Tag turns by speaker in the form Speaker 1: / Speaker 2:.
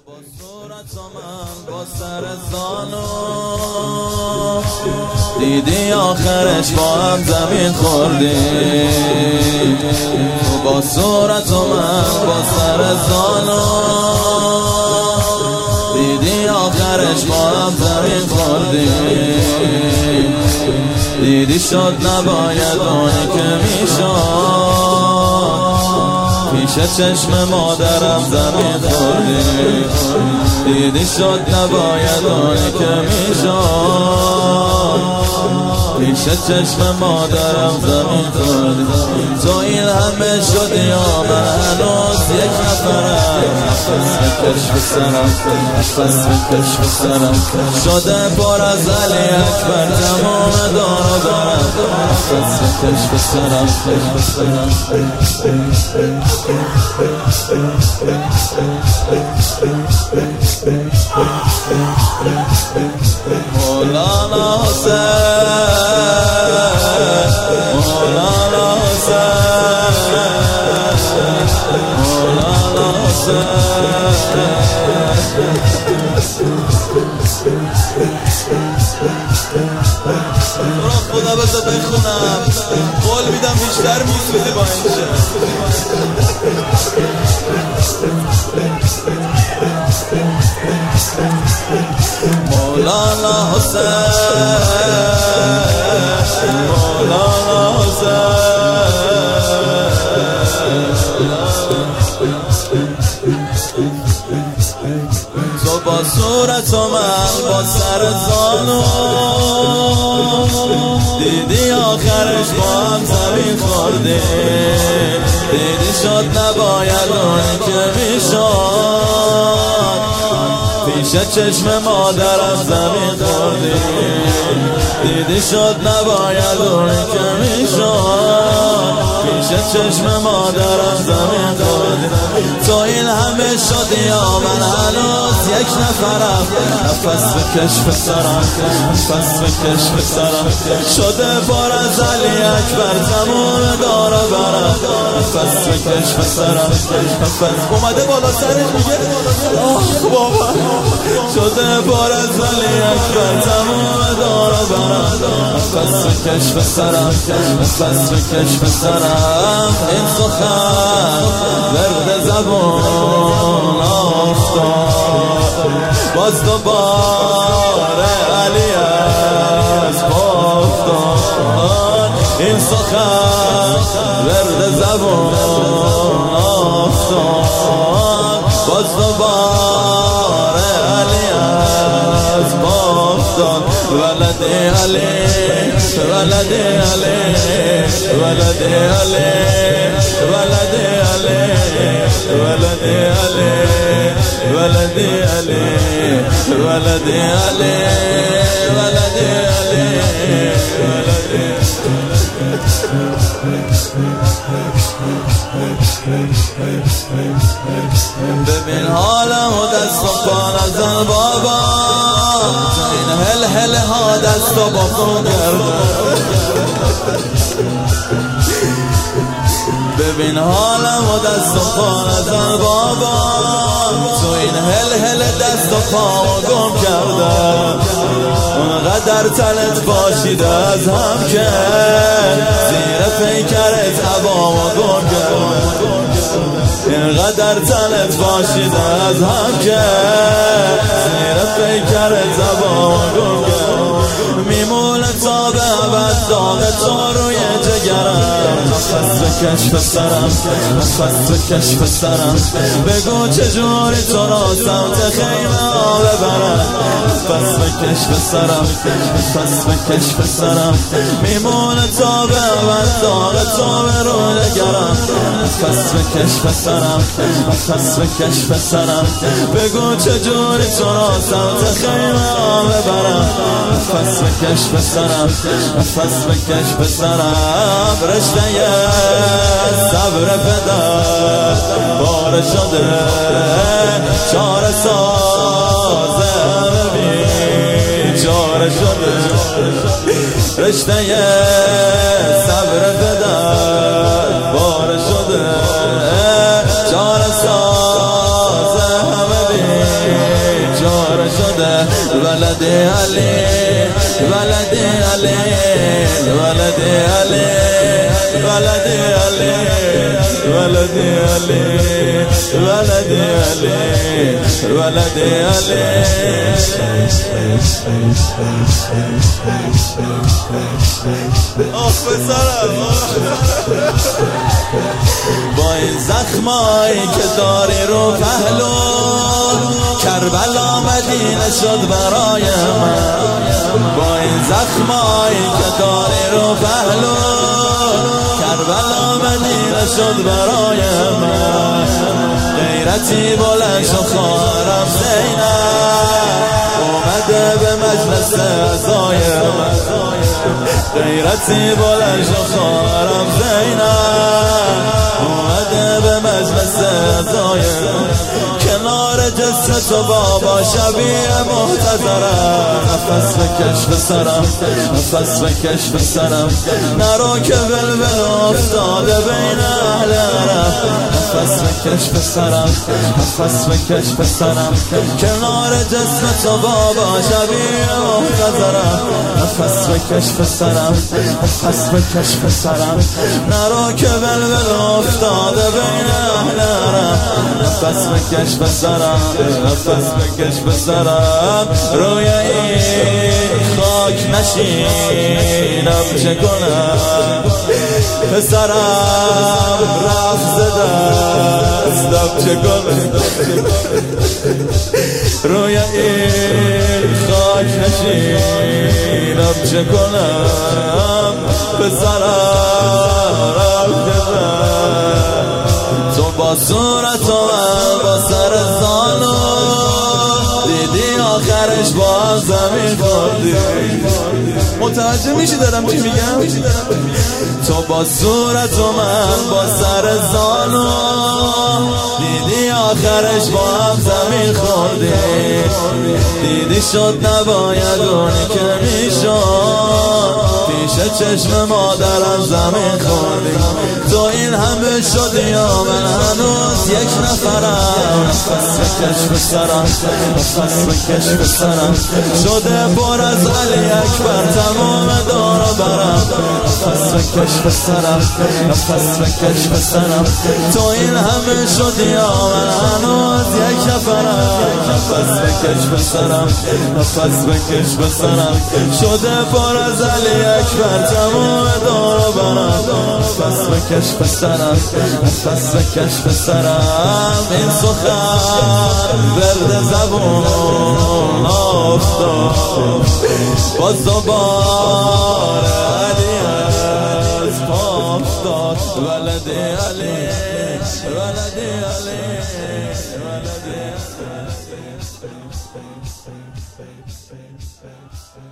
Speaker 1: با صورت و من با سر زانو دیدی آخرش با هم زمین خوردیم. با صورت و من با سر زانو دیدی آخرش با هم زمین خوردیم. دیدی شد نباید اونی که میشد پیش چشم مادرم زمین خوردیم. دیدی شد نباید اونی که میشد پیش چشم مادرم زمین خوردیم. تو این همه شدی یا من هنوز یک نفرم. نفس بکش به سرم، نفس بکش به سرم. شده پر از علی اکبر تمام دار و برم. نفس بکش به سرم، مولانا حسین، مولانا حسین، مولانا حسین. خدا بذار بخونم، قول میدم بیشتر میسوزی با این شعر. مولانا حسین، مولانا حسین. تو با صورت و من با سر زانو دیدی آخرش با هم زمین خوردیم. دیدی شد نباید اونی که میشد پیش چشم مادرم زمین خوردیم. دیدی شد نباید اونی که میشد پیش چشم مادرم زمین خوردیم. تو این همه شدی یا من هنوز یک نفرم. نفس بکش به سرم، نفس بکش به سرم. شده پر از علی اکبر تمام دار و برم. نفس بکش به سرم، نفس اومده بالا سرش میگه آه بابا. شده پر از علی اکبر تمام دار و برم. نفس بکش به سرم، نفس بکش به سرم. این سخن ورد زبان آفتاد باز دوباره علی از پا افتاد. این سخن ورد زبان آفتاد باز دوباره علی از پا افتاد. ولد علی، ولد علی، ولد علی، ولد علی، ولد علی، ولد علی، ولد علی، ولد علی. ببین حالم و دست و پا نزن بابا. این هل هل ها دست و با خون کرده. ببین حالم و دست و پا نزن بابا. تو این هل هل دست و پا گم کرده. اونقدر تنت باشیده از هم که زیر پیکرت هوا گم کرده. اینقدر تنت باشیده از هم که زیر پیکرت هوا گم کرده. میمونه تا به ابد داغ تو روی جگرم. نفس بکش به سرم، نفس بکش به سرم. بگو چجوری تو را سمت خیمه ها ببرم. نفس بکش به سرم، نفس بکش به سرم. میمونه تا به ابد داغ تو به رو نگرم. نفس بکش به سرم، نفس بکش به سرم. بگو چجوری تو را سمت خیمه ها ببرم. نفس بکش به سرم، نفس بکش به سرم. رشته صبر پدر بار شده چاره ساز همه بیچاره شده. رشته صبر پدر بار شده چاره ساز همه بیچاره ولد علی ولد علی ولد علی ولد علی ولد علی ولد علی ولد علی آخ بسرم با این زخمایی که داری رو پهلو کربلا مدینه شد برای من با این زخمایی که داری رو پهلو کربلا مدینه شد برای من غیرتی بلند شد خواهرم زینب اومده به مجلس عزای من غیرتی بلند شد خواهرم زینب اومده به مجلس عزای کنار جسد تو بابا شبیه محتضرم نفس بکش به سرم نفس بکش به سرم نرو که بلبل افتاده بین اهل عرب نفس بکش به سرم نفس بکش به سرم کنار جسد تو بابا شبیه محتضرم نفس بکش به سرم نفس بکش به سرم نرو که بلبل افتاده بین اهل عرب نفس بکش به سرم نفس بکش به سرم روی این خاک نشینم چه کنم پسرم رفت دستم چه کنم روی این خاک نشینم چه کنم پسرم رفت تو با صورت و با سر زانو دیدی آخرش با زمین خوردی متوجه میشی دارم چی میگم تو با صورت و من با سر زانو دیدی آخرش با هم زمین خوردی دیدی شد نباید اونی که میشد پیش چشم مادرم زمین خوردی تو این همه شدی یا من هنوز یک نفرم نفس بکش به سرم نفس بکش به سرم شده پر از علی اکبر تمام دور و برم نفس بکش به سرم نفس بکش به سرم تو این همه شدی یا من هنوز یک نفرم نفس بکش به سرم نفس بکش به سرم شده پر از علی اکبر تمام دور و برم نفس بکش به سرم نفس بکش به سرم این سخن ورد زبون افتاد باز دوباره علی از پا افتاد ولد علی ولد علی ولد علی